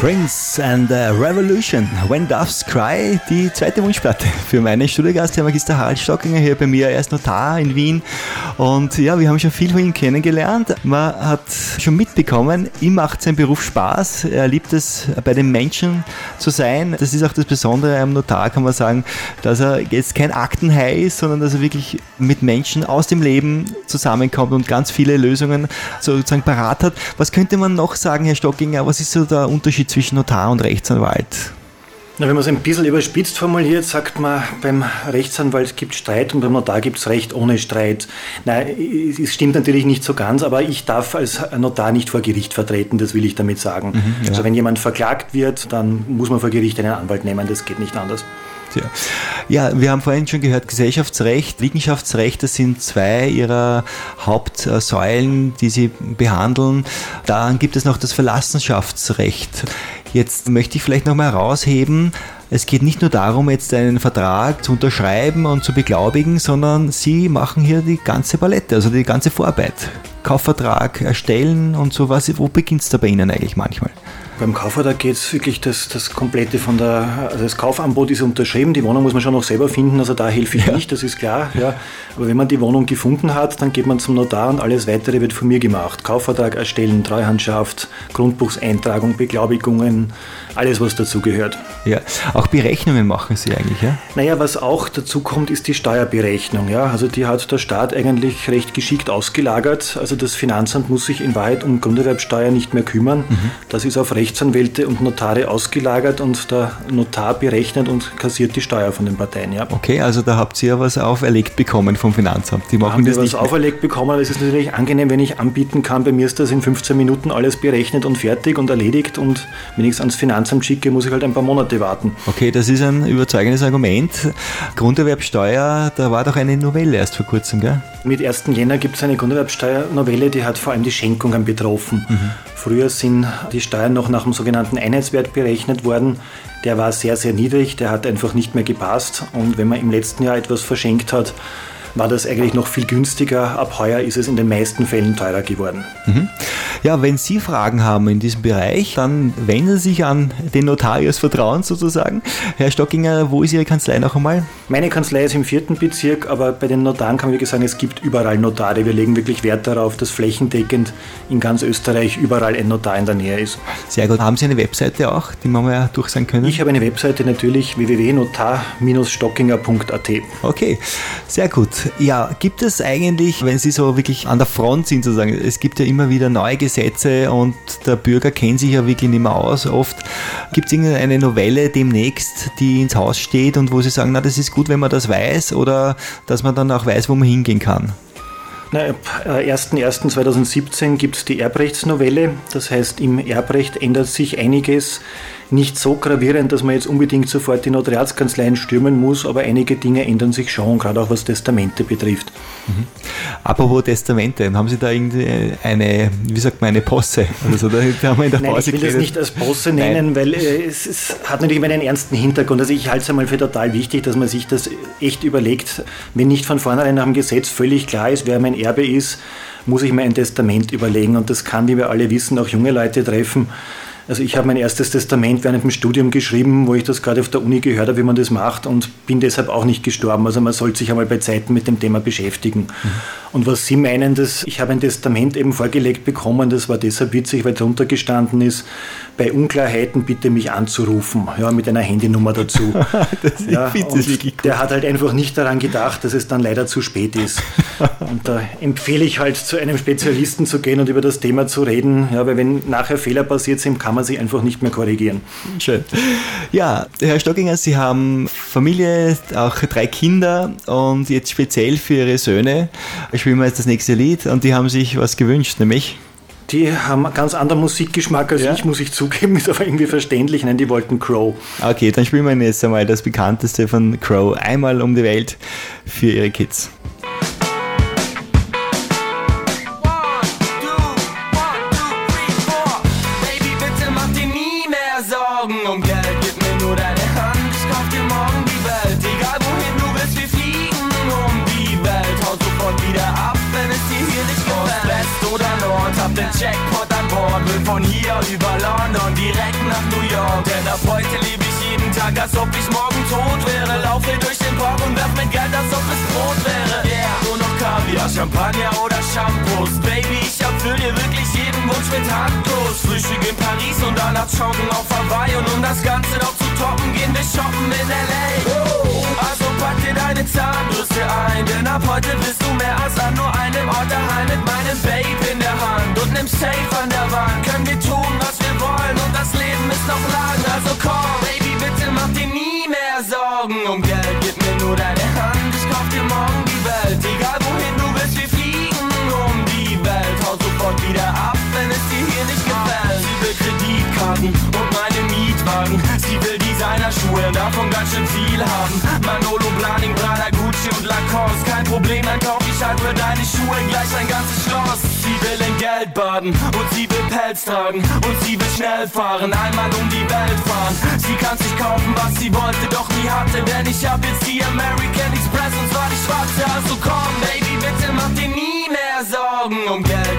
Prince and Revolution, When Doves Cry, die zweite Wunschplatte für meinen Studiogast, Herr Magister Harald Stockinger, hier bei mir. Er ist Notar in Wien und ja, wir haben schon viel von ihm kennengelernt. Man hat schon mitbekommen, ihm macht sein Beruf Spaß, er liebt es, bei den Menschen zu sein. Das ist auch das Besondere am Notar, kann man sagen, dass er jetzt kein Aktenhai ist, sondern dass er wirklich mit Menschen aus dem Leben zusammenkommt und ganz viele Lösungen sozusagen parat hat. Was könnte man noch sagen, Herr Stockinger, was ist so der Unterschied zwischen Notar und Rechtsanwalt? Na, wenn man es ein bisschen überspitzt formuliert, sagt man, beim Rechtsanwalt gibt es Streit und beim Notar gibt es Recht ohne Streit. Nein, es stimmt natürlich nicht so ganz, aber ich darf als Notar nicht vor Gericht vertreten, das will ich damit sagen. Ja. Also wenn jemand verklagt wird, dann muss man vor Gericht einen Anwalt nehmen, das geht nicht anders. Ja, wir haben vorhin schon gehört, Gesellschaftsrecht, Liegenschaftsrecht, das sind zwei Ihrer Hauptsäulen, die Sie behandeln. Dann gibt es noch das Verlassenschaftsrecht. Jetzt möchte ich vielleicht nochmal herausheben, es geht nicht nur darum, jetzt einen Vertrag zu unterschreiben und zu beglaubigen, sondern Sie machen hier die ganze Palette, also die ganze Vorarbeit. Kaufvertrag erstellen und sowas. Wo beginnt es da bei Ihnen eigentlich manchmal? Beim Kaufvertrag geht es wirklich das Komplette also das Kaufangebot ist unterschrieben, die Wohnung muss man schon noch selber finden, also da helfe ich nicht, das ist klar. Ja. Aber wenn man die Wohnung gefunden hat, dann geht man zum Notar und alles Weitere wird von mir gemacht. Kaufvertrag erstellen, Treuhandschaft, Grundbuchseintragung, Beglaubigungen, alles was dazu gehört. Ja, auch Berechnungen machen Sie eigentlich, ja? Naja, was auch dazu kommt, ist die Steuerberechnung. Ja. Also die hat der Staat eigentlich recht geschickt ausgelagert. Also das Finanzamt muss sich in Wahrheit um Grunderwerbsteuer nicht mehr kümmern. Das ist auf Rechtsanwälte und Notare ausgelagert und der Notar berechnet und kassiert die Steuer von den Parteien. Ja. Okay, also da habt ihr ja was auferlegt bekommen vom Finanzamt. Die machen das nicht. Was auferlegt bekommen, es ist natürlich angenehm, wenn ich anbieten kann. Bei mir ist das in 15 Minuten alles berechnet und fertig und erledigt und wenn ich es ans Finanzamt schicke, muss ich halt ein paar Monate warten. Okay, das ist ein überzeugendes Argument. Grunderwerbsteuer, da war doch eine Novelle erst vor kurzem, gell? Mit 1. Jänner gibt es eine Grunderwerbsteuernovelle, die hat vor allem die Schenkungen betroffen. Früher sind die Steuern noch nach dem sogenannten Einheitswert berechnet worden. Der war sehr, sehr niedrig, der hat einfach nicht mehr gepasst. Und wenn man im letzten Jahr etwas verschenkt hat, war das eigentlich noch viel günstiger. Ab heuer ist es in den meisten Fällen teurer geworden. Ja, wenn Sie Fragen haben in diesem Bereich, dann wenden Sie sich an den Notar Ihres Vertrauens sozusagen. Herr Stockinger, wo ist Ihre Kanzlei noch einmal? Meine Kanzlei ist im 4. Bezirk, aber bei den Notaren kann man wirklich sagen, es gibt überall Notare. Wir legen wirklich Wert darauf, dass flächendeckend in ganz Österreich überall ein Notar in der Nähe ist. Sehr gut. Haben Sie eine Webseite auch, die wir mal durchsagen können? Ich habe eine Webseite natürlich, www.notar-stockinger.at. Okay, sehr gut. Ja, gibt es eigentlich, wenn Sie so wirklich an der Front sind sozusagen, es gibt ja immer wieder neue Gesetze und der Bürger kennt sich ja wirklich nicht mehr aus oft. Gibt es irgendeine Novelle demnächst, die ins Haus steht und wo Sie sagen, na, das ist gut, wenn man das weiß oder dass man dann auch weiß, wo man hingehen kann? Ab 01.01.2017 gibt es die Erbrechtsnovelle. Das heißt, im Erbrecht ändert sich einiges. Nicht so gravierend, dass man jetzt unbedingt sofort die Notariatskanzleien stürmen muss, aber einige Dinge ändern sich schon, gerade auch was Testamente betrifft. Apropos Testamente, haben Sie da eine Posse? Also da haben wir in der Nein, Pause ich will das nicht als Posse nennen, weil es hat natürlich immer einen ernsten Hintergrund. Also ich halte es einmal für total wichtig, dass man sich das echt überlegt. Wenn nicht von vornherein nach dem Gesetz völlig klar ist, wer mein Erbe ist, muss ich mir ein Testament überlegen. Und das kann, wie wir alle wissen, auch junge Leute treffen. Also ich habe mein erstes Testament während dem Studium geschrieben, wo ich das gerade auf der Uni gehört habe, wie man das macht und bin deshalb auch nicht gestorben. Also man sollte sich einmal bei Zeiten mit dem Thema beschäftigen. Und was Sie meinen, ich habe ein Testament eben vorgelegt bekommen, das war deshalb witzig, weil drunter gestanden ist, bei Unklarheiten bitte mich anzurufen, ja, mit einer Handynummer dazu. Der hat halt einfach nicht daran gedacht, dass es dann leider zu spät ist. Und da empfehle ich halt, zu einem Spezialisten zu gehen und über das Thema zu reden, ja, weil wenn nachher Fehler passiert sind, kann man sie einfach nicht mehr korrigieren. Schön. Ja, Herr Stockinger, Sie haben Familie, auch 3 Kinder und jetzt speziell für Ihre Söhne spielen wir jetzt das nächste Lied und die haben sich was gewünscht, nämlich? Die haben einen ganz anderen Musikgeschmack als ich, muss ich zugeben, ist aber irgendwie verständlich. Nein, die wollten Crow. Okay, dann spielen wir jetzt einmal das bekannteste von Crow, Einmal um die Welt für Ihre Kids. Um Geld, gib mir nur deine Hand, ich kauf dir morgen die Welt. Egal wohin du willst, wir fliegen um die Welt. Hau sofort wieder ab, wenn es dir hier nicht gefällt. West oder Nord, hab den Jackpot an Bord, will von hier über London direkt nach New Denn ab heute lebe ich jeden Tag, als ob ich morgen tot wäre. Laufe durch den Park und werf mit Geld, als ob es Brot wäre. Yeah, nur noch Kaviar, Champagner oder Shampoos. Baby, ich erfüll dir wirklich jeden Wunsch mit Handkuss. Frühstück in Paris und danach joggen auf Hawaii. Und um das Ganze noch zu toppen, gehen wir shoppen in L.A. Also pack dir deine Zahnbürste ein, denn ab heute bist du mehr als an nur einem Ort daheim. Mit meinem Babe in der Hand und nem Safe an der Wand können wir tun, was wir wollen, und das Leben ist noch lang. Also komm, Baby, bitte mach dir nie mehr Sorgen um Geld. Gib mir nur deine Hand, ich kauf dir morgen die Welt. Egal wohin du willst, wir fliegen um die Welt. Hau sofort wieder ab, wenn es dir hier nicht gefällt. Sie will Kreditkarten und meine Mietwagen. Sie will Designerschuhe, davon ganz schön viel haben. Manolo, Blahnik, Prada, Gucci und Lacoste. Kein Problem, dann kauf ich halt für deine Schuhe gleich ein ganzes Schloss. Sie will in Geld baden und sie will Pelz tragen und sie will schnell fahren, einmal um die Welt fahren. Sie kann sich kaufen, was sie wollte, doch nie hatte, denn ich hab jetzt die American Express und zwar die schwarze. Also komm, Baby, bitte mach dir nie mehr Sorgen um Geld.